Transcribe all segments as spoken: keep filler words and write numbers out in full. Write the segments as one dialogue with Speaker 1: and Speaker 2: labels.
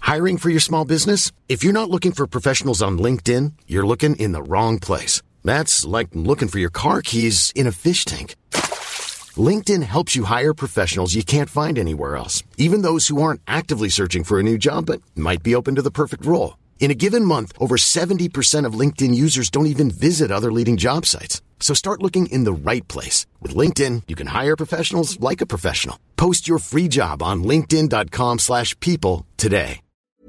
Speaker 1: Hiring for your small business? If you're not looking for professionals on LinkedIn, you're looking in the wrong place. That's like looking for your car keys in a fish tank. LinkedIn helps you hire professionals you can't find anywhere else, even those who aren't actively searching for a new job but might be open to the perfect role. In a given month, over seventy percent of LinkedIn users don't even visit other leading job sites. So start looking in the right place. With LinkedIn, you can hire professionals like a professional. Post your free job on linkedin.com slash people today.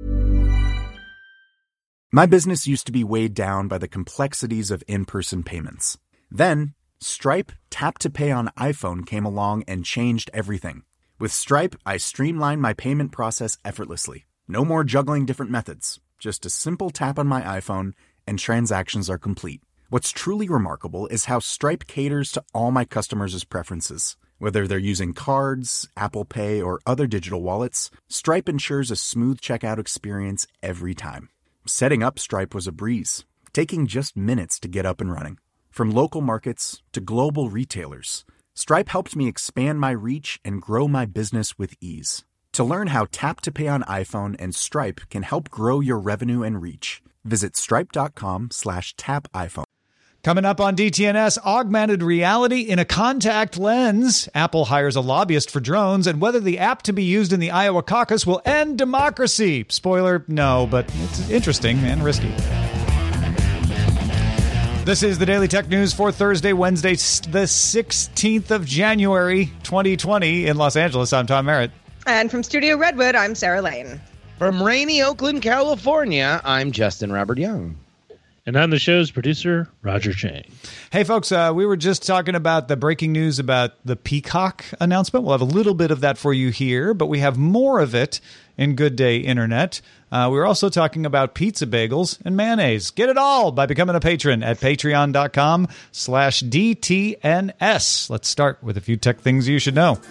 Speaker 2: My business used to be weighed down by the complexities of in-person payments. Then, Stripe Tap to Pay on iPhone came along and changed everything. With Stripe, I streamlined my payment process effortlessly. No more juggling different methods. Just a simple tap on my iPhone, and transactions are complete. What's truly remarkable is how Stripe caters to all my customers' preferences. Whether they're using cards, Apple Pay, or other digital wallets, Stripe ensures a smooth checkout experience every time. Setting up Stripe was a breeze, taking just minutes to get up and running. From local markets to global retailers, Stripe helped me expand my reach and grow my business with ease. To learn how Tap to Pay on iPhone and Stripe can help grow your revenue and reach, visit stripe.com slash tap iPhone.
Speaker 3: Coming up on D T N S, augmented reality in a contact lens. Apple hires a lobbyist for drones, and whether the app to be used in the Iowa caucus will end democracy. Spoiler, no, but it's interesting and risky. This is the Daily Tech News for Thursday, Wednesday, the sixteenth of January, twenty twenty in Los Angeles. I'm Tom Merritt.
Speaker 4: And from Studio Redwood, I'm Sarah Lane.
Speaker 5: From rainy Oakland, California, I'm Justin Robert Young.
Speaker 6: And I'm the show's producer, Roger Chang.
Speaker 3: Hey, folks, uh, we were just talking about the breaking news about the Peacock announcement. We'll have a little bit of that for you here, but we have more of it in Good Day Internet. Uh, we were also talking about pizza bagels and mayonnaise. Get it all by becoming a patron at patreon.com slash DTNS. Let's start with a few tech things you should know.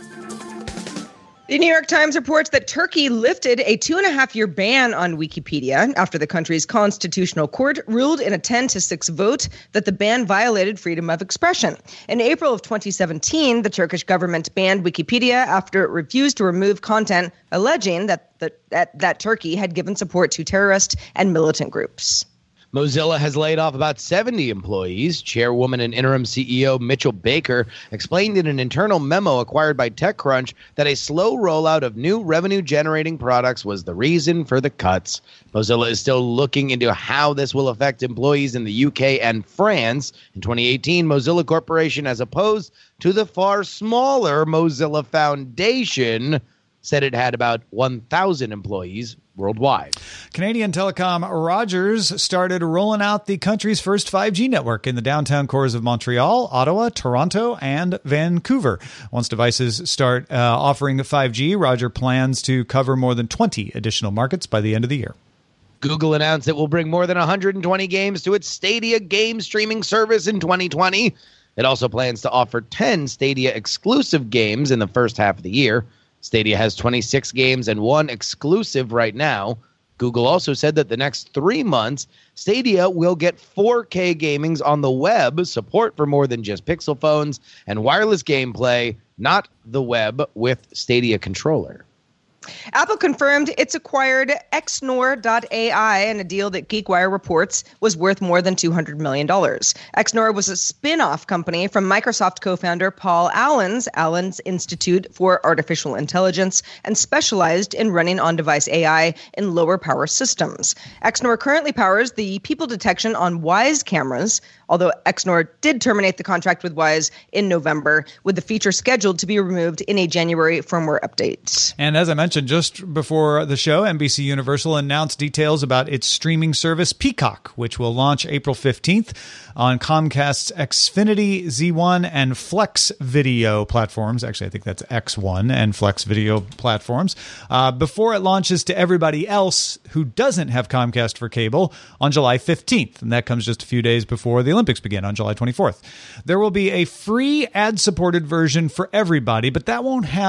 Speaker 4: The New York Times reports that Turkey lifted a two-and-a-half-year ban on Wikipedia after the country's constitutional court ruled in a ten to six vote that the ban violated freedom of expression. In April of twenty seventeen, the Turkish government banned Wikipedia after it refused to remove content alleging that, the, that, that Turkey had given support to terrorist and militant groups.
Speaker 5: Mozilla has laid off about seventy employees. Chairwoman and interim C E O Mitchell Baker explained in an internal memo acquired by TechCrunch that a slow rollout of new revenue-generating products was the reason for the cuts. Mozilla is still looking into how this will affect employees in the U K and France. In twenty eighteen, Mozilla Corporation, as opposed to the far smaller Mozilla Foundation, said it had about one thousand employees worldwide.
Speaker 3: Canadian telecom Rogers started rolling out the country's first five G network in the downtown cores of Montreal, Ottawa, Toronto, and Vancouver. Once devices start uh, offering five G, Rogers plans to cover more than twenty additional markets by the end of the year.
Speaker 5: Google announced it will bring more than one hundred twenty games to its Stadia game streaming service in twenty twenty. It also plans to offer ten Stadia exclusive games in the first half of the year. Stadia has twenty-six games and one exclusive right now. Google also said that the next three months, Stadia will get four K gamings on the web, support for more than just Pixel phones, and wireless gameplay, not the web, with Stadia controller.
Speaker 4: Apple confirmed it's acquired Xnor dot A I in a deal that GeekWire reports was worth more than two hundred million dollars. Xnor was a spin-off company from Microsoft co-founder Paul Allen's Allen's Institute for Artificial Intelligence and specialized in running on-device A I in lower power systems. Xnor currently powers the people detection on Wyze cameras, although Xnor did terminate the contract with Wyze in November, with the feature scheduled to be removed in a January firmware update.
Speaker 3: And as I mentioned just before the show, N B C Universal announced details about its streaming service Peacock, which will launch April fifteenth on Comcast's Xfinity, Z one, and Flex Video platforms. Actually, I think that's X one and Flex Video platforms. Uh, before it launches to everybody else who doesn't have Comcast for cable on July fifteenth. And that comes just a few days before the Olympics begin on July twenty-fourth. There will be a free ad-supported version for everybody, but that won't have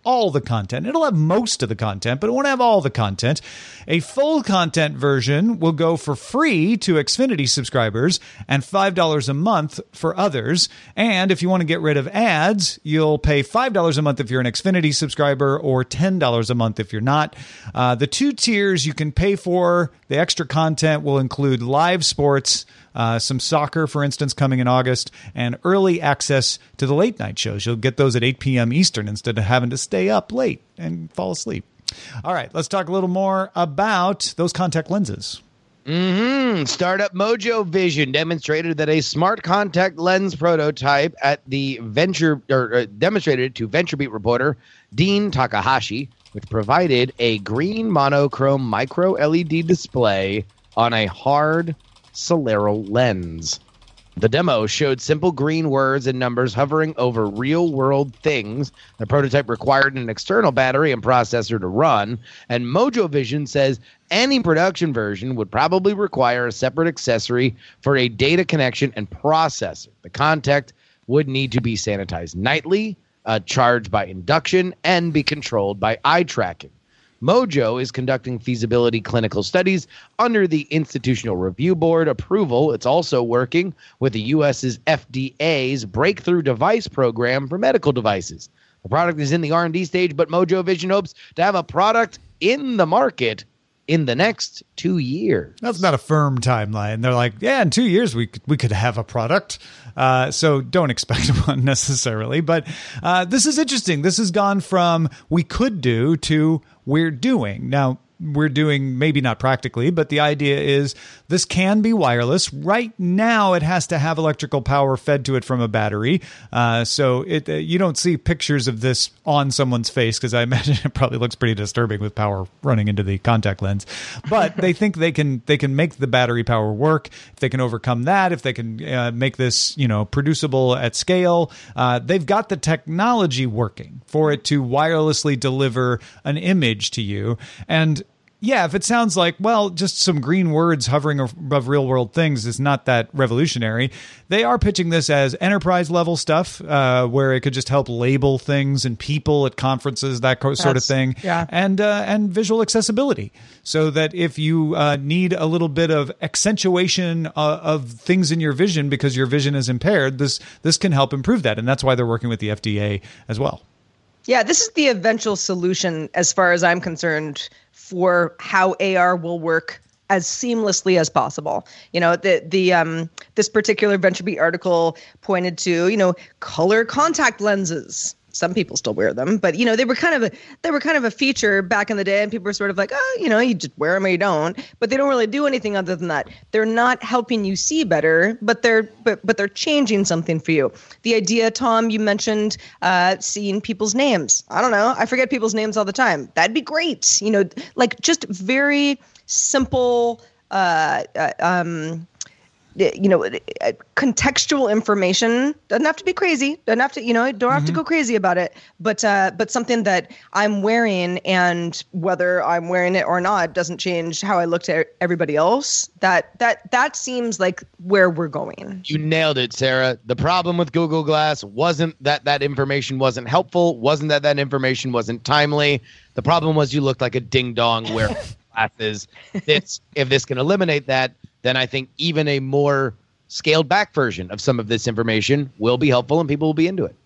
Speaker 3: all the content. It'll have most of the content, but it won't have all the content. A full content version will go for free to Xfinity subscribers and five dollars a month for others. And if you want to get rid of ads, you'll pay five dollars a month if you're an Xfinity subscriber or ten dollars a month if you're not. Uh, the two tiers you can pay for, the extra content will include live sports, uh, some soccer, for instance, coming in August, and early access to the late night shows. You'll get those at eight p.m. Eastern instead of having to stay up late and fall asleep. All right, let's talk a little more about those contact lenses.
Speaker 5: Mm-hmm. Startup Mojo Vision demonstrated that a smart contact lens prototype at the venture or uh, demonstrated it to VentureBeat reporter Dean Takahashi, which provided a green monochrome micro L E D display on a hard Solero lens. The demo showed simple green words and numbers hovering over real-world things. The prototype required an external battery and processor to run, and Mojo Vision says any production version would probably require a separate accessory for a data connection and processor. The contact would need to be sanitized nightly, uh, charged by induction, and be controlled by eye tracking. Mojo is conducting feasibility clinical studies under the Institutional Review Board approval. It's also working with the U S's F D A's Breakthrough Device Program for medical devices. The product is in the R and D stage, but Mojo Vision hopes to have a product in the market in the next two years.
Speaker 3: That's not a firm timeline. They're like, yeah, in two years we could, we could have a product. Uh, so don't expect one necessarily. But uh, this is interesting. This has gone from we could do to we're doing. Now, we're doing maybe not practically, but the idea is this can be wireless. Right now, it has to have electrical power fed to it from a battery. Uh, so it uh, you don't see pictures of this on someone's face because I imagine it probably looks pretty disturbing with power running into the contact lens. But they think they can they can make the battery power work. If they can overcome that, if they can uh, make this you know producible at scale, uh, they've got the technology working for it to wirelessly deliver an image to you. And yeah, if it sounds like, well, just some green words hovering above real world things is not that revolutionary. They are pitching this as enterprise level stuff uh, where it could just help label things and people at conferences, that sort That's, of thing.
Speaker 4: Yeah.
Speaker 3: And, uh, and visual accessibility so that if you uh, need a little bit of accentuation uh, of things in your vision because your vision is impaired, this this can help improve that. And that's why they're working with the F D A as well.
Speaker 4: Yeah, this is the eventual solution, as far as I'm concerned, for how A R will work as seamlessly as possible. You know, the the um this particular VentureBeat article pointed to, you know, color contact lenses. Some people still wear them, but you know, they were kind of a they were kind of a feature back in the day, and people were sort of like, oh, you know, you just wear them or you don't. But they don't really do anything other than that. They're not helping you see better, but they're but but they're changing something for you. The idea, Tom, you mentioned uh, seeing people's names. I don't know, I forget people's names all the time. That'd be great. You know, like just very simple. Uh, uh, um, you know, contextual information. Doesn't have to be crazy. Doesn't have to, you know, don't have mm-hmm. to go crazy about it. But uh, but something that I'm wearing, and whether I'm wearing it or not doesn't change how I look to everybody else. That that that seems like where we're going.
Speaker 5: You nailed it, Sarah. The problem with Google Glass wasn't that that information wasn't helpful. Wasn't that that information wasn't timely. The problem was you looked like a ding dong wearing glasses. This, if this can eliminate that, then I think even a more scaled back version of some of this information will be helpful and people will be into it.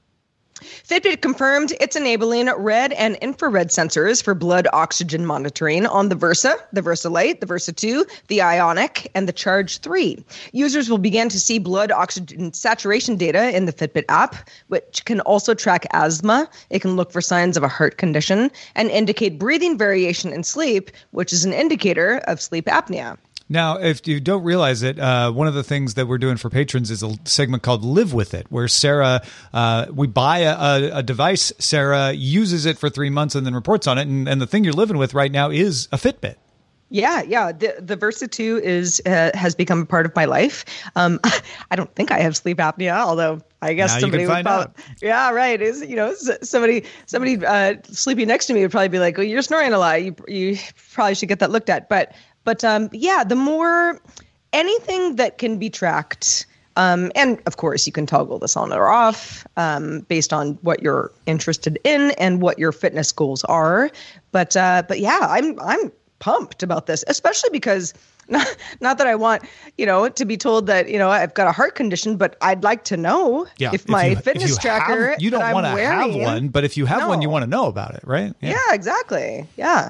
Speaker 4: Fitbit confirmed it's enabling red and infrared sensors for blood oxygen monitoring on the Versa, the Versa Lite, the Versa two, the Ionic, and the Charge three. Users will begin to see blood oxygen saturation data in the Fitbit app, which can also track asthma. It can look for signs of a heart condition and indicate breathing variation in sleep, which is an indicator of sleep apnea.
Speaker 3: Now, if you don't realize it, uh, one of the things that we're doing for patrons is a segment called Live With It, where Sarah, uh, we buy a, a, a device, Sarah uses it for three months and then reports on it. And, and the thing you're living with right now is a Fitbit.
Speaker 4: Yeah, yeah. The the Versa two is uh, has become a part of my life. Um, I don't think I have sleep apnea, although I guess
Speaker 3: now
Speaker 4: somebody
Speaker 3: you
Speaker 4: would
Speaker 3: can find
Speaker 4: probably,
Speaker 3: out.
Speaker 4: Yeah, right. Is you know somebody somebody uh, sleeping next to me would probably be like, "Well, you're snoring a lot. You you probably should get that looked at." But but um, yeah, the more anything that can be tracked Um, and of course, you can toggle this on or off um, based on what you're interested in and what your fitness goals are. But uh, but yeah, I'm I'm pumped about this, especially because not not that I want you know to be told that you know I've got a heart condition, but I'd like to know
Speaker 3: yeah,
Speaker 4: if my
Speaker 3: you,
Speaker 4: fitness
Speaker 3: if you
Speaker 4: tracker
Speaker 3: have, you don't
Speaker 4: want to
Speaker 3: have one, but if you have
Speaker 4: no.
Speaker 3: one, you want to know about it, right?
Speaker 4: Yeah, yeah exactly. Yeah.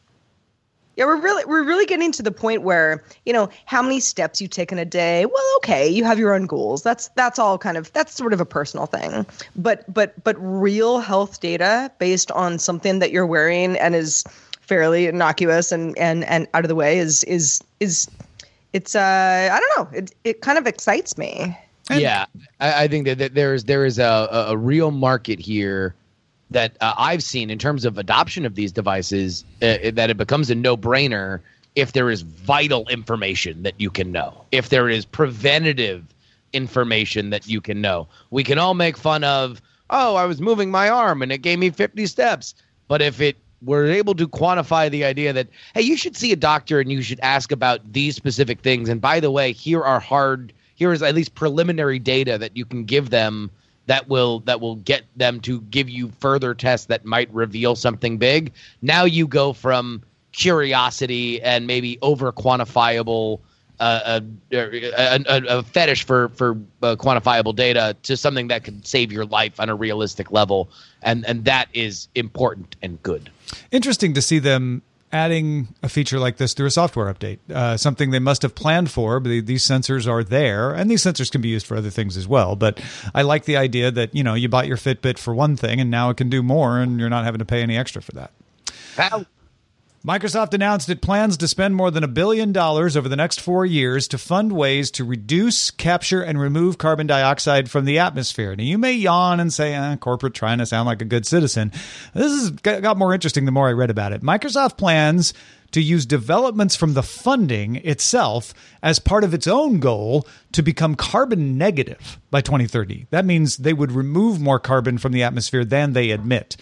Speaker 4: Yeah, we're really we're really getting to the point where, you know, how many steps you take in a day. Well, okay, you have your own goals. That's that's all kind of that's sort of a personal thing. But but but real health data based on something that you're wearing and is fairly innocuous and and, and out of the way is is is it's uh I don't know. It it kind of excites me.
Speaker 5: Yeah, I, I think that, that there is there is a, a real market here that uh, I've seen in terms of adoption of these devices, uh, that it becomes a no-brainer if there is vital information that you can know, if there is preventative information that you can know. We can all make fun of, oh, I was moving my arm and it gave me fifty steps. But if it were able to quantify the idea that, hey, you should see a doctor and you should ask about these specific things. And by the way, here are hard, here is at least preliminary data that you can give them that will that will get them to give you further tests that might reveal something big. Now you go from curiosity and maybe over quantifiable uh, a, a, a, a fetish for for uh, quantifiable data to something that could save your life on a realistic level, and and that is important and good.
Speaker 3: Interesting to see them adding a feature like this through a software update, uh, something they must have planned for, but these sensors are there, and these sensors can be used for other things as well. But I like the idea that, you know, you bought your Fitbit for one thing, and now it can do more, and you're not having to pay any extra for that.
Speaker 5: How?
Speaker 3: Microsoft announced it plans to spend more than a billion dollars over the next four years to fund ways to reduce, capture, and remove carbon dioxide from the atmosphere. Now, you may yawn and say, eh, corporate trying to sound like a good citizen. This has got more interesting the more I read about it. Microsoft plans to use developments from the funding itself as part of its own goal to become carbon negative by twenty thirty. That means they would remove more carbon from the atmosphere than they emit,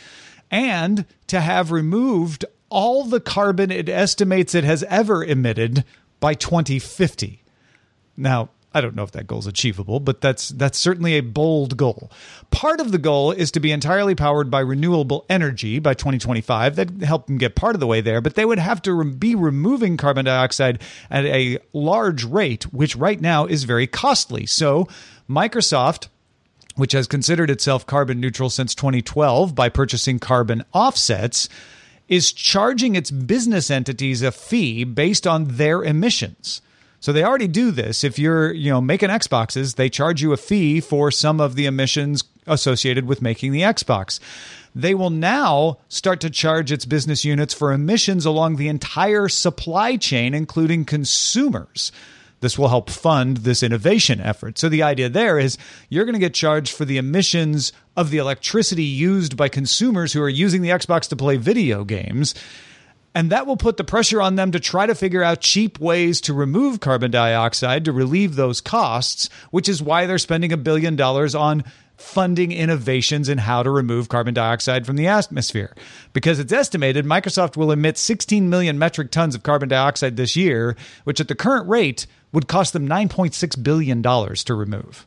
Speaker 3: and to have removed all the carbon it estimates it has ever emitted by twenty fifty. Now, I don't know if that goal is achievable, but that's that's certainly a bold goal. Part of the goal is to be entirely powered by renewable energy by twenty twenty-five. That'd help them get part of the way there, but they would have to re- be removing carbon dioxide at a large rate, which right now is very costly. So Microsoft, which has considered itself carbon neutral since twenty twelve by purchasing carbon offsets, is charging its business entities a fee based on their emissions. So they already do this. If you're, you know, making Xboxes, they charge you a fee for some of the emissions associated with making the Xbox. They will now start to charge its business units for emissions along the entire supply chain, including consumers. This will help fund this innovation effort. So the idea there is you're going to get charged for the emissions of the electricity used by consumers who are using the Xbox to play video games. And that will put the pressure on them to try to figure out cheap ways to remove carbon dioxide to relieve those costs, which is why they're spending a billion dollars on funding innovations in how to remove carbon dioxide from the atmosphere. Because it's estimated Microsoft will emit sixteen million metric tons of carbon dioxide this year, which at the current rate would cost them nine point six billion dollars to remove.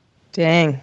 Speaker 4: Dang.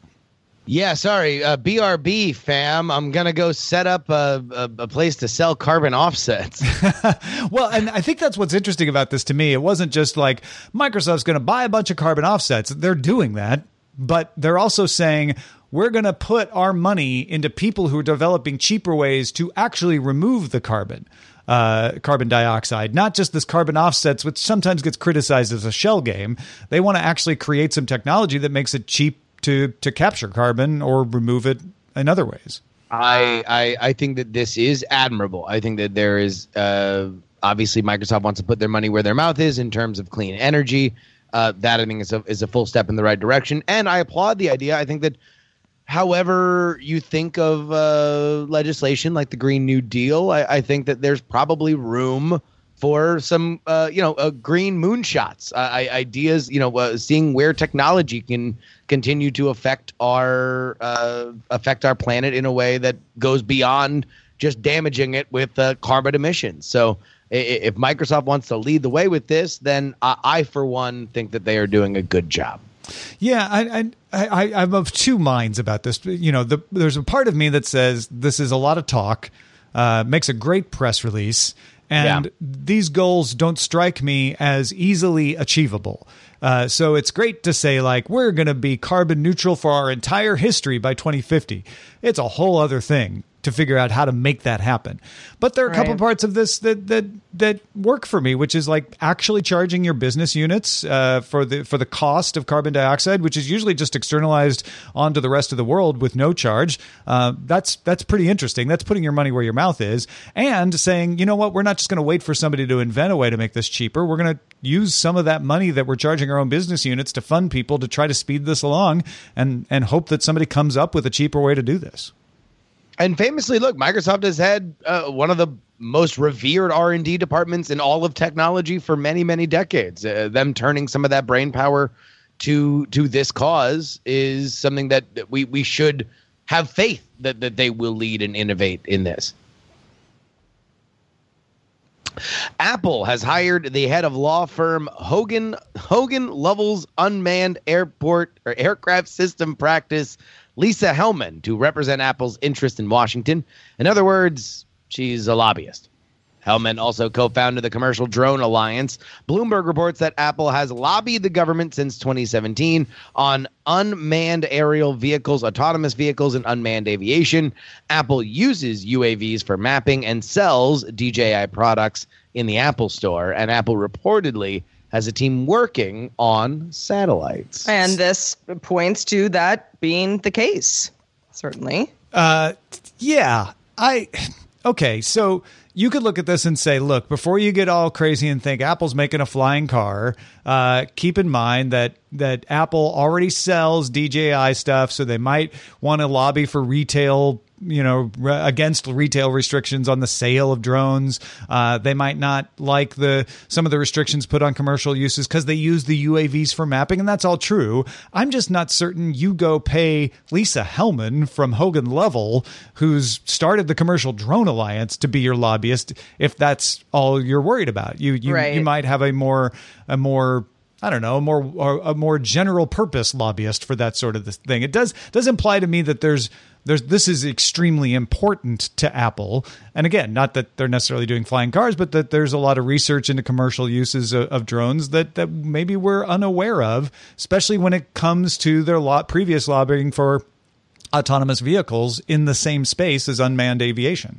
Speaker 5: Yeah, sorry, uh, B R B fam. I'm going to go set up a, a, a place to sell carbon offsets.
Speaker 3: Well, and I think that's what's interesting about this to me. It wasn't just like Microsoft's going to buy a bunch of carbon offsets. They're doing that, but they're also saying we're going to put our money into people who are developing cheaper ways to actually remove the carbon. Uh, carbon dioxide, not just this carbon offsets, which sometimes gets criticized as a shell game. They want to actually create some technology that makes it cheap to to capture carbon or remove it in other ways.
Speaker 5: I, I I think that this is admirable. I think that there is uh, obviously Microsoft wants to put their money where their mouth is in terms of clean energy. Uh, that I think is a is a full step in the right direction, and I applaud the idea. I think that however you think of uh, legislation like the Green New Deal, I, I think that there's probably room for some, uh, you know, uh, green moonshots, uh, ideas, you know, uh, seeing where technology can continue to affect our uh, affect our planet in a way that goes beyond just damaging it with uh, carbon emissions. So if Microsoft wants to lead the way with this, then I, I, for one, think that they are doing a good job.
Speaker 3: Yeah, I, I, I, I'm of two minds about this. You know, the, there's a part of me that says this is a lot of talk, uh, makes a great press release, and yeah. these goals don't strike me as easily achievable. Uh, so it's great to say, like, we're going to be carbon neutral for our entire history by twenty fifty. It's a whole other thing to figure out how to make that happen. But there are a couple
Speaker 4: right.
Speaker 3: parts of this that that that work for me, which is like actually charging your business units uh, for the for the cost of carbon dioxide, which is usually just externalized onto the rest of the world with no charge. Uh, that's that's pretty interesting. That's putting your money where your mouth is, and saying, you know what, we're not just going to wait for somebody to invent a way to make this cheaper. We're going to use some of that money that we're charging our own business units to fund people to try to speed this along, and and hope that somebody comes up with a cheaper way to do this.
Speaker 5: And famously, look, Microsoft has had uh, one of the most revered R and D departments in all of technology for many, many decades. Uh, them turning some of that brain power to to this cause is something that, that we, we should have faith that, that they will lead and innovate in this. Apple has hired the head of law firm Hogan Hogan Lovells Unmanned Airport or Aircraft System Practice, Lisa Hellman, to represent Apple's interest in Washington. In other words, she's a lobbyist. Hellman also co-founded the Commercial Drone Alliance. Bloomberg reports that Apple has lobbied the government since twenty seventeen on unmanned aerial vehicles, autonomous vehicles, and unmanned aviation. Apple uses U A Vs for mapping and sells D J I products in the Apple Store, and Apple reportedly has a team working on satellites.
Speaker 4: And this points to that being the case, certainly.
Speaker 3: Uh, yeah, I okay, so you could look at this and say, look, before you get all crazy and think Apple's making a flying car, uh, keep in mind that that Apple already sells D J I stuff, so they might want to lobby for retail, you know, re- against retail restrictions on the sale of drones. Uh, they might not like the some of the restrictions put on commercial uses because they use the U A Vs for mapping, and that's all true. I'm just not certain you go pay Lisa Hellman from Hogan Lovells, who's started the Commercial Drone Alliance, to be your lobbyist if that's all you're worried about. You you,
Speaker 4: right.
Speaker 3: you might have a more a more I don't know, a more or a more general purpose lobbyist for that sort of thing. It does does imply to me that there's there's this is extremely important to Apple. And again, not that they're necessarily doing flying cars, but that there's a lot of research into commercial uses of, of drones that that maybe we're unaware of, especially when it comes to their lot previous lobbying for autonomous vehicles in the same space as unmanned aviation.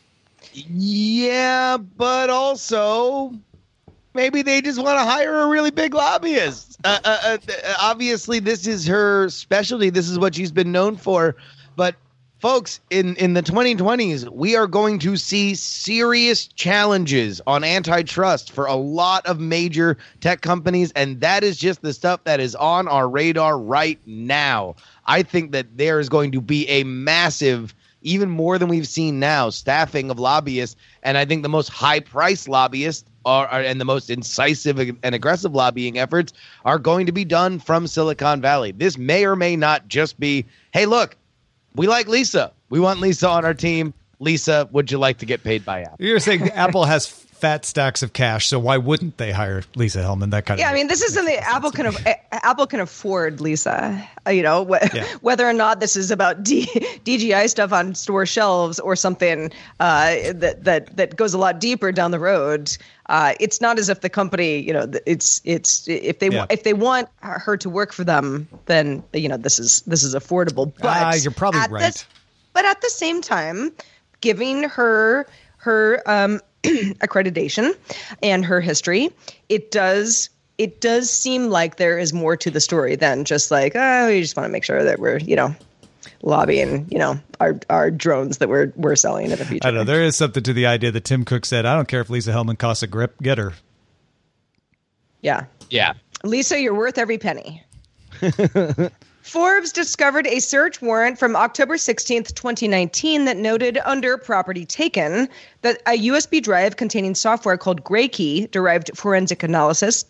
Speaker 5: Yeah, but also maybe they just want to hire a really big lobbyist. Uh, uh, uh, obviously, this is her specialty. This is what she's been known for. But folks, in, in the twenty twenties, we are going to see serious challenges on antitrust for a lot of major tech companies. And that is just the stuff that is on our radar right now. I think that there is going to be a massive, even more than we've seen now, staffing of lobbyists. And I think the most high-priced lobbyists are, are and the most incisive and aggressive lobbying efforts are going to be done from Silicon Valley. This may or may not just be, hey, look, we like Lisa. We want Lisa on our team. Lisa, would you like to get paid by Apple?
Speaker 3: You're saying Apple has fat stacks of cash, so why wouldn't they hire Lisa Hellman? That kind
Speaker 4: yeah,
Speaker 3: of
Speaker 4: I mean, this is something Apple can Apple can afford Lisa. Uh, you know, wh-
Speaker 3: yeah.
Speaker 4: whether or not this is about D- DJI stuff on store shelves or something uh, that that that goes a lot deeper down the road. Uh, it's not as if the company, you know, it's it's if they
Speaker 3: yeah.
Speaker 4: if they want her to work for them, then you know this is this is affordable. But
Speaker 3: ah, you're probably
Speaker 4: at
Speaker 3: right.
Speaker 4: This, but at the same time, giving her her um, accreditation and her history, it does it does seem like there is more to the story than just like, oh, we just want to make sure that we're, you know, lobbying, you know, our our drones that we're we're selling in the future.
Speaker 3: I don't know. There is something to the idea that Tim Cook said, I don't care if Lisa Hellman costs a grip, get her.
Speaker 4: Yeah.
Speaker 5: Yeah.
Speaker 4: Lisa, you're worth every penny. Forbes discovered a search warrant from October sixteenth, twenty nineteen that noted under property taken that a U S B drive containing software called GrayKey derived forensic analysis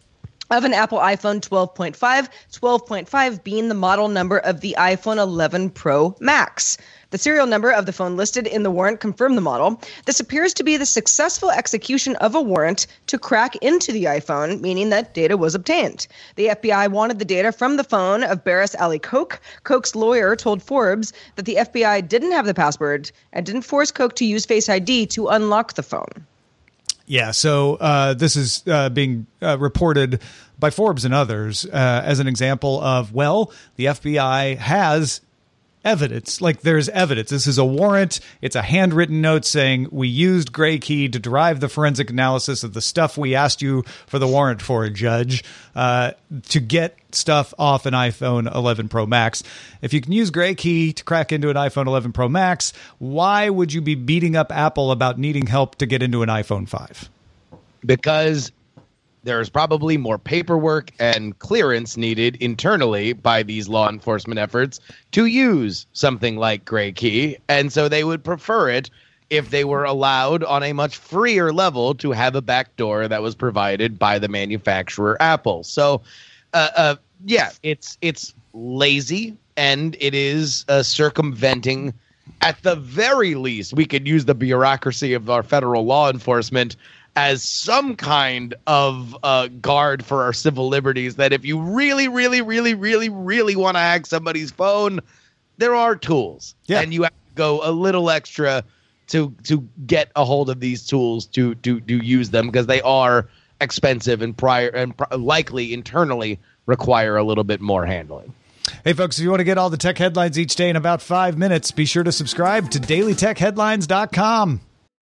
Speaker 4: of an Apple iPhone twelve point five, twelve point five being the model number of the iPhone eleven Pro Max. The serial number of the phone listed in the warrant confirmed the model. This appears to be the successful execution of a warrant to crack into the iPhone, meaning that data was obtained. The F B I wanted the data from the phone of Barris Ali Koch. Koch's lawyer told Forbes that the F B I didn't have the password and didn't force Koch to use Face I D to unlock the phone.
Speaker 3: Yeah, so uh, this is uh, being uh, reported by Forbes and others uh, as an example of, well, the F B I has evidence. Like, there's evidence. This is a warrant. It's a handwritten note saying we used Gray Key to derive the forensic analysis of the stuff we asked you for the warrant for, Judge, uh, to get stuff off an iPhone eleven Pro Max. If you can use Gray Key to crack into an iPhone eleven Pro Max, why would you be beating up Apple about needing help to get into an iPhone five?
Speaker 5: Because there's probably more paperwork and clearance needed internally by these law enforcement efforts to use something like Gray Key. And so they would prefer it if they were allowed on a much freer level to have a backdoor that was provided by the manufacturer Apple. So, uh, uh, yeah, it's it's lazy, and it is uh, circumventing. At the very least, we could use the bureaucracy of our federal law enforcement as some kind of uh, guard for our civil liberties, that if you really, really, really, really, really want to hack somebody's phone, there are tools. Yeah. And you have to go a little extra to to get a hold of these tools to to, to use them, because they are expensive and prior and pr- likely internally require a little bit more handling.
Speaker 3: Hey, folks, if you want to get all the tech headlines each day in about five minutes, be sure to subscribe to daily tech headlines dot com.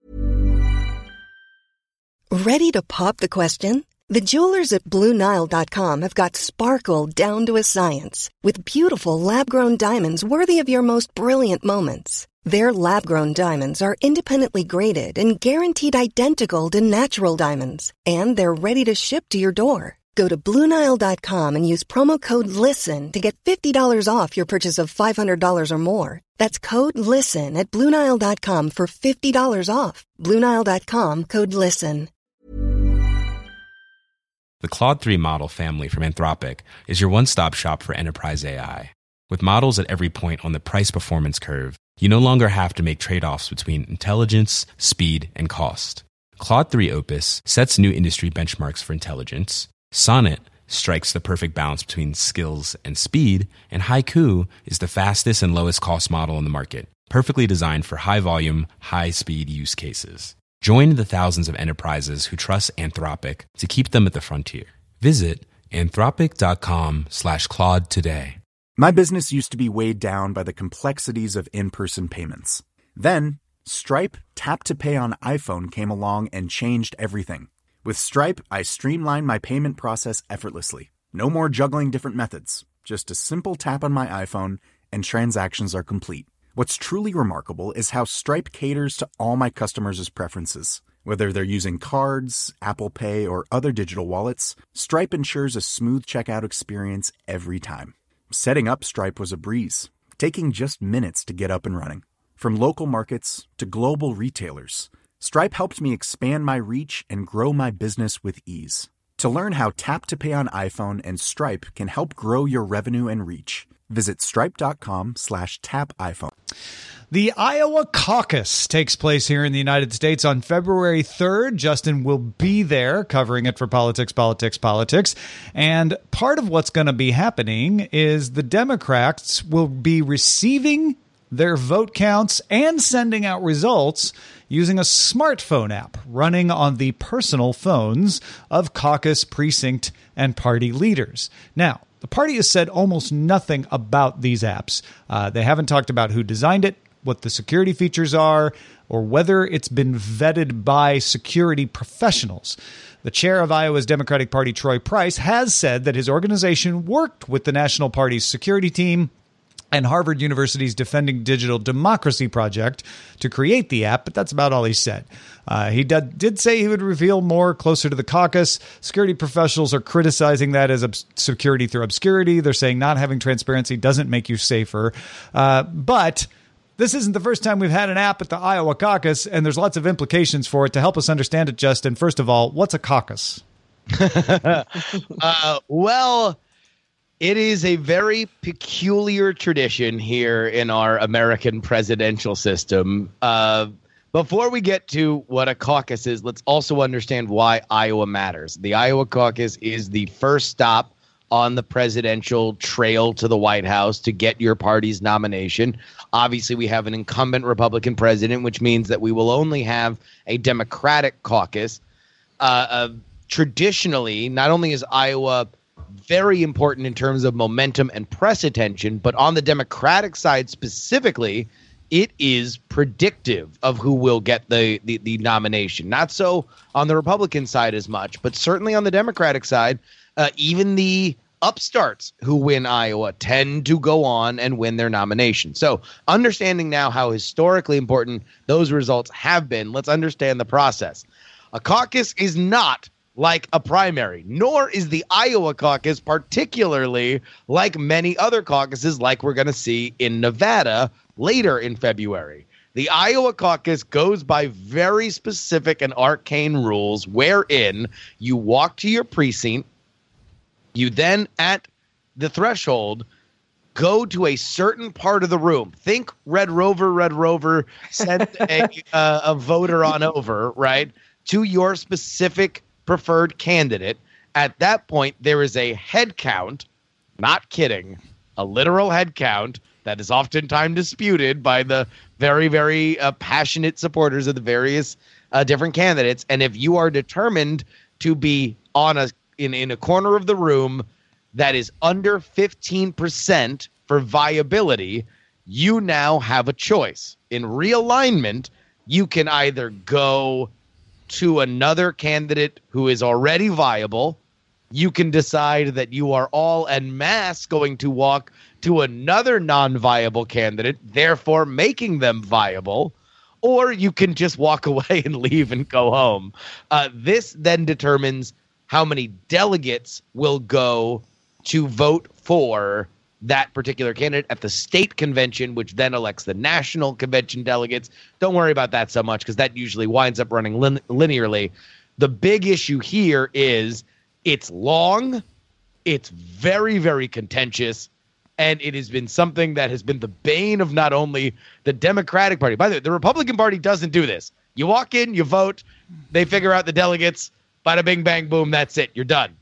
Speaker 7: Ready to pop the question? The jewelers at Blue Nile dot com have got sparkle down to a science with beautiful lab-grown diamonds worthy of your most brilliant moments. Their lab-grown diamonds are independently graded and guaranteed identical to natural diamonds, and they're ready to ship to your door. Go to Blue Nile dot com and use promo code LISTEN to get fifty dollars off your purchase of five hundred dollars or more. That's code LISTEN at Blue Nile dot com for fifty dollars off. Blue Nile dot com, code LISTEN.
Speaker 8: The Claude three model family from Anthropic is your one-stop shop for enterprise A I. With models at every point on the price-performance curve, you no longer have to make trade-offs between intelligence, speed, and cost. Claude three Opus sets new industry benchmarks for intelligence. Sonnet strikes the perfect balance between skills and speed. And Haiku is the fastest and lowest-cost model on the market, perfectly designed for high-volume, high-speed use cases. Join the thousands of enterprises who trust Anthropic to keep them at the frontier. Visit anthropic.com slash Claude today.
Speaker 2: My business used to be weighed down by the complexities of in-person payments. Then, Stripe Tap to Pay on iPhone came along and changed everything. With Stripe, I streamlined my payment process effortlessly. No more juggling different methods. Just a simple tap on my iPhone and transactions are complete. What's truly remarkable is how Stripe caters to all my customers' preferences. Whether they're using cards, Apple Pay, or other digital wallets, Stripe ensures a smooth checkout experience every time. Setting up Stripe was a breeze, taking just minutes to get up and running. From local markets to global retailers, Stripe helped me expand my reach and grow my business with ease. To learn how Tap to Pay on iPhone and Stripe can help grow your revenue and reach, visit stripe.com slash tap iPhone.
Speaker 3: The Iowa caucus takes place here in the United States on February third. Justin will be there covering it for Politics, Politics, Politics. And part of what's going to be happening is the Democrats will be receiving their vote counts and sending out results using a smartphone app running on the personal phones of caucus, precinct, and party leaders. Now, the party has said almost nothing about these apps. Uh, they haven't talked about who designed it, what the security features are, or whether it's been vetted by security professionals. The chair of Iowa's Democratic Party, Troy Price, has said that his organization worked with the National Party's security team and Harvard University's Defending Digital Democracy project to create the app, but that's about all he said. Uh, he did, did say he would reveal more closer to the caucus. Security professionals are criticizing that as obs- security through obscurity. They're saying not having transparency doesn't make you safer. Uh, but this isn't the first time we've had an app at the Iowa caucus, and there's lots of implications for it. To help us understand it, Justin, first of all, what's a caucus?
Speaker 5: uh, well, it is a very peculiar tradition here in our American presidential system. Uh, before we get to what a caucus is, let's also understand why Iowa matters. The Iowa caucus is the first stop on the presidential trail to the White House to get your party's nomination. Obviously, we have an incumbent Republican president, which means that we will only have a Democratic caucus. Uh, uh, traditionally, not only is Iowa very important in terms of momentum and press attention, but on the Democratic side specifically, it is predictive of who will get the, the, the nomination. Not so on the Republican side as much, but certainly on the Democratic side, uh, even the upstarts who win Iowa tend to go on and win their nomination. So understanding now how historically important those results have been, let's understand the process. A caucus is not like a primary, nor is the Iowa caucus particularly like many other caucuses like we're going to see in Nevada later in February. The Iowa caucus goes by very specific and arcane rules wherein you walk to your precinct, you then at the threshold go to a certain part of the room. Think Red Rover, Red Rover sent a, uh, a voter on over, right, to your specific preferred candidate. At that point, there is a head count, not kidding, a literal head count that is oftentimes disputed by the very, very uh, passionate supporters of the various uh, different candidates. And if you are determined to be on a in, in a corner of the room that is under fifteen percent for viability, you now have a choice. In realignment, you can either go to another candidate who is already viable. You can decide that you are all en masse going to walk to another non-viable candidate, therefore making them viable, or you can just walk away and leave and go home. Uh, this then determines how many delegates will go to vote for that particular candidate at the state convention, which then elects the national convention delegates. Don't worry about that so much because that usually winds up running lin- linearly. The big issue here is it's long, it's very, very contentious, and it has been something that has been the bane of not only the Democratic Party. By the way, the Republican Party doesn't do this. You walk in, you vote, they figure out the delegates, bada bing, bang, boom, that's it, you're done.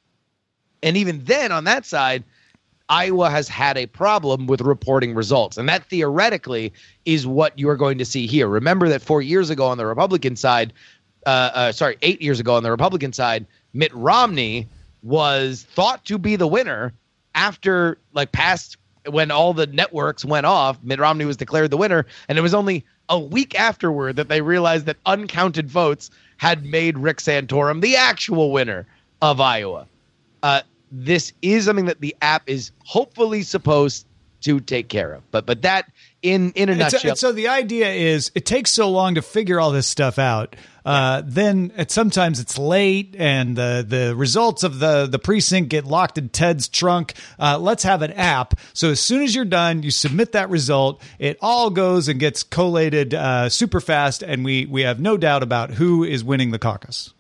Speaker 5: And even then, on that side, Iowa has had a problem with reporting results. And that theoretically is what you are going to see here. Remember that four years ago on the Republican side, uh, uh, sorry, eight years ago on the Republican side, Mitt Romney was thought to be the winner after, like, past when all the networks went off. Mitt Romney was declared the winner. And it was only a week afterward that they realized that uncounted votes had made Rick Santorum the actual winner of Iowa. Uh, This is something that the app is hopefully supposed to take care of. But but that, in, in a
Speaker 3: It's
Speaker 5: nutshell.
Speaker 3: A, so the idea is it takes so long to figure all this stuff out. Uh, then it, sometimes it's late and the, the results of the, the precinct get locked in Ted's trunk. Uh, let's have an app. So as soon as you're done, you submit that result. It all goes and gets collated uh, super fast. And we, we have no doubt about who is winning the caucus.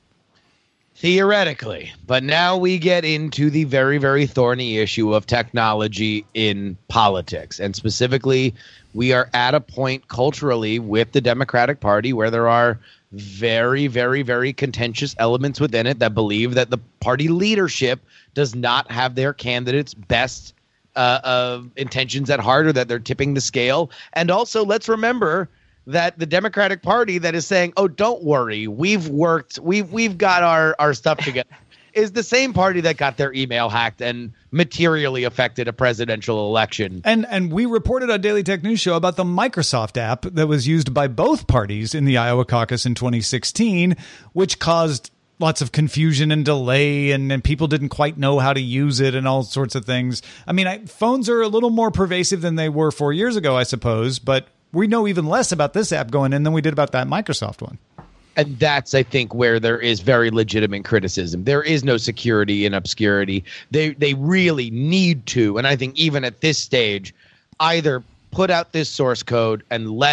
Speaker 5: Theoretically, but now we get into the very, very thorny issue of technology in politics. And specifically, we are at a point culturally with the Democratic Party where there are very, very, very contentious elements within it that believe that the party leadership does not have their candidates' best uh, uh, intentions at heart, or that they're tipping the scale. And also, let's remember that the Democratic Party that is saying, oh, don't worry, we've worked, we've we've got our, our stuff together, is the same party that got their email hacked and materially affected a presidential election.
Speaker 3: And and we reported on Daily Tech News Show about the Microsoft app that was used by both parties in the Iowa caucus in twenty sixteen, which caused lots of confusion and delay, and, and people didn't quite know how to use it and all sorts of things. I mean, I, phones are a little more pervasive than they were four years ago, I suppose, but we know even less about this app going in than we did about that Microsoft one.
Speaker 5: And that's, I think, where there is very legitimate criticism. There is no security in obscurity. They they really need to, and I think even at this stage, either put out this source code and let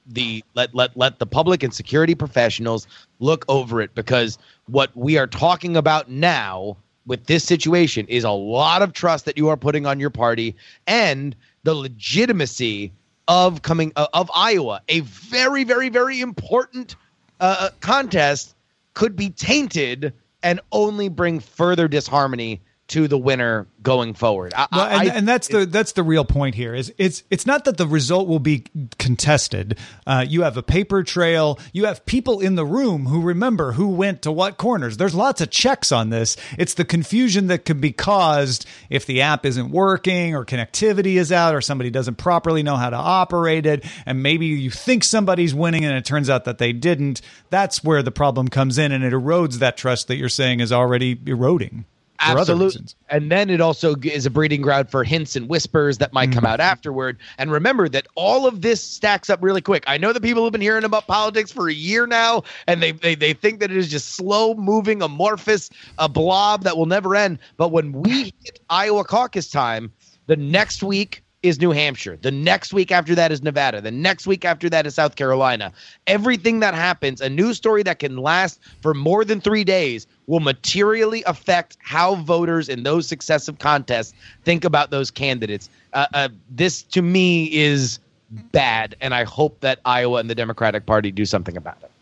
Speaker 5: the let let let the public and security professionals look over it, because what we are talking about now with this situation is a lot of trust that you are putting on your party and the legitimacy of coming uh, of Iowa. A very, very, very important uh, contest could be tainted and only bring further disharmony to the winner going forward. I,
Speaker 3: well, and,
Speaker 5: I,
Speaker 3: and that's the that's the real point here. Is it's it's not that the result will be contested. Uh, you have a paper trail. You have people in the room who remember who went to what corners. There's lots of checks on this. It's the confusion that could be caused if the app isn't working or connectivity is out or somebody doesn't properly know how to operate it, and maybe you think somebody's winning and it turns out that they didn't. That's where the problem comes in, and it erodes that trust that you're saying is already eroding.
Speaker 5: Absolutely. And then it also is a breeding ground for hints and whispers that might mm-hmm. come out afterward. And remember that all of this stacks up really quick. I know that people have been hearing about politics for a year now, and they they, they think that it is just slow moving, amorphous, a blob that will never end. But when we hit Iowa caucus time, the next week is New Hampshire. The next week after that is Nevada. The next week after that is South Carolina. Everything that happens, a news story that can last for more than three days will materially affect how voters in those successive contests think about those candidates. Uh, uh, this, to me, is bad, and I hope that Iowa and the Democratic Party do something about it.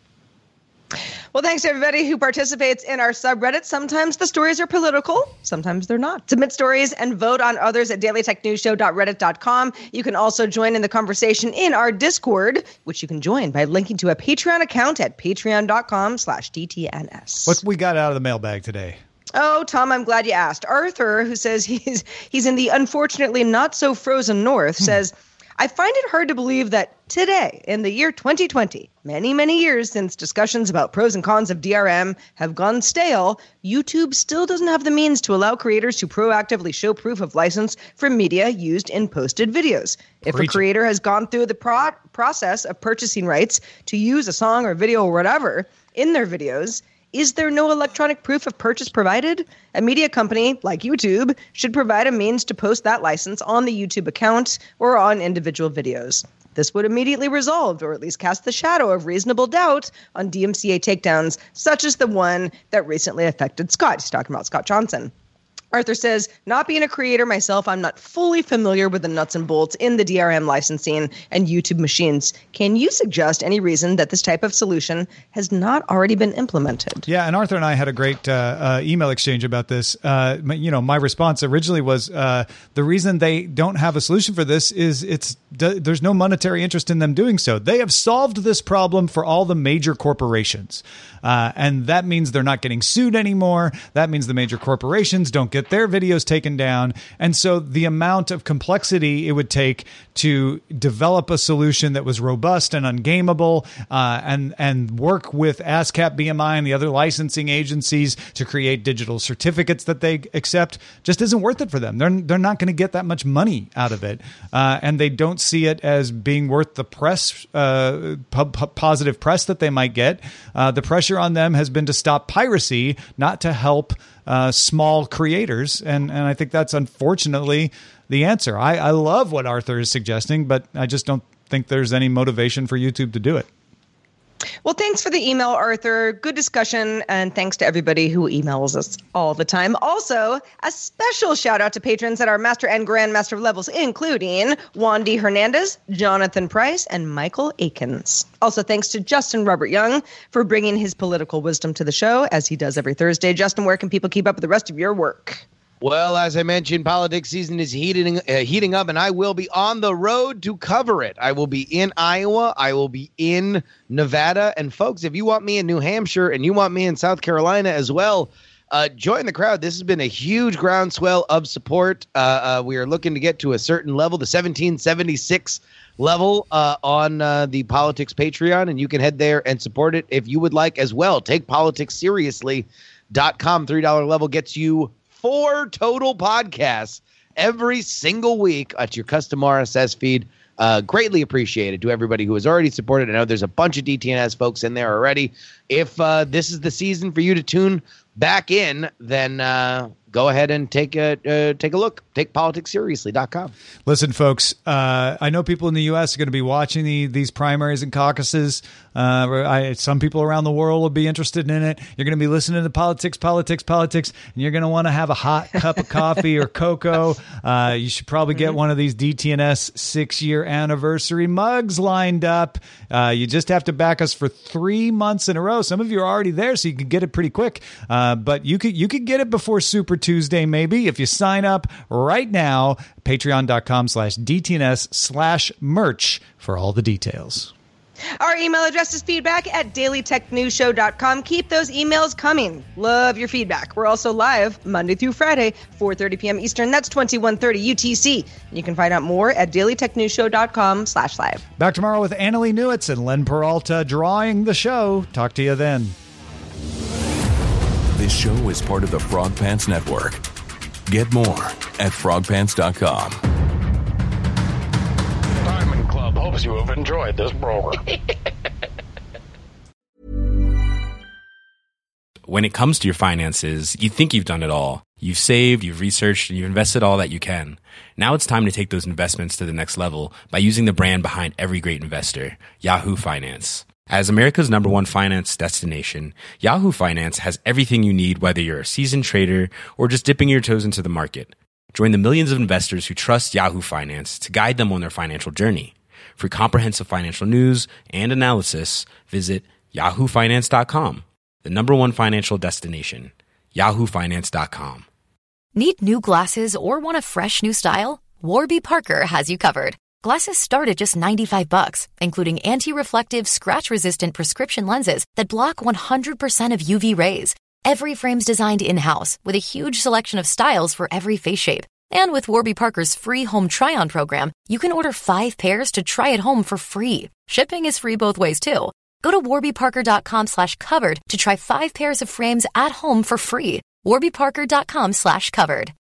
Speaker 4: Well, thanks to everybody who participates in our subreddit. Sometimes the stories are political, sometimes they're not. Submit stories and vote on others at daily tech news show dot reddit dot com. You can also join in the conversation in our Discord, which you can join by linking to a Patreon account at patreon dot com slash D T N S.
Speaker 3: What we got out of the mailbag today?
Speaker 4: Oh, Tom, I'm glad you asked. Arthur, who says he's he's in the unfortunately not so frozen north, hmm. says, I find it hard to believe that today, in the year twenty twenty, many, many years since discussions about pros and cons of D R M have gone stale, YouTube still doesn't have the means to allow creators to proactively show proof of license for media used in posted videos. If Preach a creator it. has gone through the pro- process of purchasing rights to use a song or video or whatever in their videos, is there no electronic proof of purchase provided? A media company like YouTube should provide a means to post that license on the YouTube account or on individual videos. This would immediately resolve, or at least cast the shadow of reasonable doubt on D M C A takedowns, such as the one that recently affected Scott. He's talking about Scott Johnson. Arthur says, not being a creator myself, I'm not fully familiar with the nuts and bolts in the D R M licensing and YouTube machines. Can you suggest any reason that this type of solution has not already been implemented?
Speaker 3: Yeah, and Arthur and I had a great uh, uh, email exchange about this. Uh, you know, my response originally was uh, the reason they don't have a solution for this is it's d- there's no monetary interest in them doing so. They have solved this problem for all the major corporations. Uh, and that means they're not getting sued anymore. That means the major corporations don't get their videos taken down. And so the amount of complexity it would take to develop a solution that was robust and ungameable uh, and, and work with ASCAP, B M I, and the other licensing agencies to create digital certificates that they accept just isn't worth it for them. They're, they're not going to get that much money out of it. Uh, and they don't see it as being worth the press, uh, p- p- positive press that they might get. Uh, the pressure on them has been to stop piracy, not to help uh, small creators. And, and I think that's unfortunately the answer. I, I love what Arthur is suggesting, but I just don't think there's any motivation for YouTube to do it.
Speaker 4: Well, thanks for the email, Arthur. Good discussion. And thanks to everybody who emails us all the time. Also, a special shout out to patrons at our Master and Grandmaster levels, including Wandy Hernandez, Jonathan Price, and Michael Akins. Also, thanks to Justin Robert Young for bringing his political wisdom to the show, as he does every Thursday. Justin, where can people keep up with the rest of your work?
Speaker 5: Well, as I mentioned, politics season is heating uh, heating up, and I will be on the road to cover it. I will be in Iowa. I will be in Nevada. And, folks, if you want me in New Hampshire and you want me in South Carolina as well, uh, join the crowd. This has been a huge groundswell of support. Uh, uh, we are looking to get to a certain level, the seventeen seventy-six level uh, on uh, the Politics Patreon, and you can head there and support it if you would like as well. Take politics seriously dot com. three dollars level gets you four total podcasts every single week at your custom R S S feed. Uh, greatly appreciated to everybody who has already supported. I know there's a bunch of D T N S folks in there already. If uh, this is the season for you to tune back in, then uh, go ahead and take a uh, take a look. take politics seriously dot com.
Speaker 3: Listen, folks, uh, I know people in the U S are going to be watching the, these primaries and caucuses. Uh, I, some people around the world will be interested in it. You're going to be listening to politics, politics, politics, and you're going to want to have a hot cup of coffee or cocoa. Uh, you should probably get one of these D T N S six-year anniversary mugs lined up. Uh, you just have to back us for three months in a row. Some of you are already there, so you can get it pretty quick. Uh, but you could you could get it before Super Tuesday, maybe, if you sign up right now. Patreon.com slash DTNS slash merch for all the details.
Speaker 4: Our email address is feedback at daily tech news show dot com. Keep those emails coming. Love your feedback. We're also live Monday through Friday, four thirty p.m. Eastern. That's twenty-one thirty U T C. You can find out more at daily tech news show dot com slash live.
Speaker 3: Back tomorrow with Annalee Newitz and Len Peralta drawing the show. Talk to you then.
Speaker 9: This show is part of the Frog Pants Network. Get more at frog pants dot com.
Speaker 10: Diamond Club hopes you have enjoyed this program.
Speaker 8: When it comes to your finances, you think you've done it all. You've saved, you've researched, and you've invested all that you can. Now it's time to take those investments to the next level by using the brand behind every great investor, Yahoo Finance. As America's number one finance destination, Yahoo Finance has everything you need, whether you're a seasoned trader or just dipping your toes into the market. Join the millions of investors who trust Yahoo Finance to guide them on their financial journey. For comprehensive financial news and analysis, visit yahoo finance dot com, the number one financial destination, yahoo finance dot com.
Speaker 11: Need new glasses or want a fresh new style? Warby Parker has you covered. Glasses start at just ninety-five bucks, including anti-reflective, scratch-resistant prescription lenses that block one hundred percent of U V rays. Every frame's designed in-house with a huge selection of styles for every face shape. And with Warby Parker's free home try-on program, you can order five pairs to try at home for free. Shipping is free both ways, too. Go to warby parker dot com slash covered to try five pairs of frames at home for free. warby parker dot com slash covered.